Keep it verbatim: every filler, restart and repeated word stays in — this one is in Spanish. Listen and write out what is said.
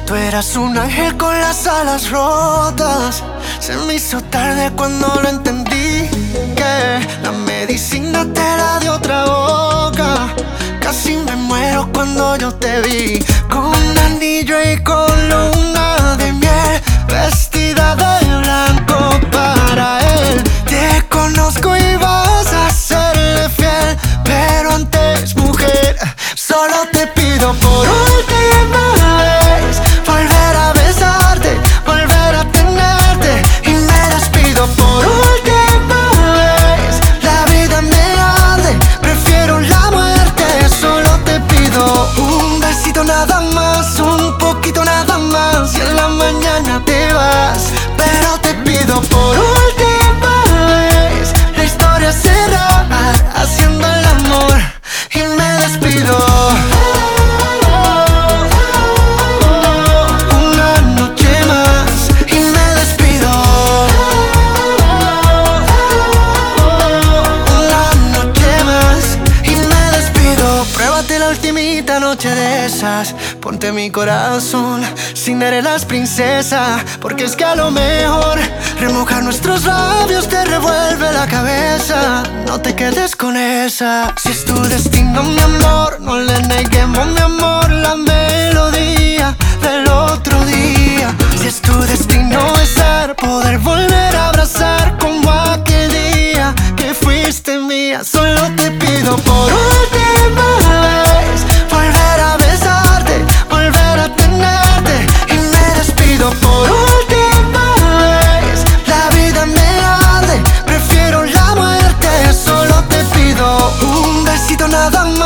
Tú eras un ángel con las alas rotas. Se me hizo tarde cuando lo entendí, que la medicina te la dio otra boca. Casi me muero cuando yo te vi, con un anillo y con luna de miel, vestida de blanco para él. Te conozco y vas a serle fiel, pero antes, mujer, solo te pido por última vez volver a besarte, volver a tenerte, y me despido por última vez. La vida me arde, prefiero la muerte. Solo te pido un besito nada más, un poquito nada más, y en la mañana te vas. Pero te pido por última vez la historia cerrar haciendo el amor, y me despido. Noche de esas, ponte mi corazón, Cinderelas princesa, porque es que a lo mejor remojar nuestros labios te revuelve la cabeza. No te quedes con esa. Si es tu destino, mi amor, no le neguemos, mi amor, la melodía del otro día. Si es tu destino besar, poder volver a abrazar como aquel día que fuiste mía. Solo te pido por última vez volver a besarte, volver a tenerte, y me despido por última vez. La vida me arde, prefiero la muerte. Solo te pido un besito nada más,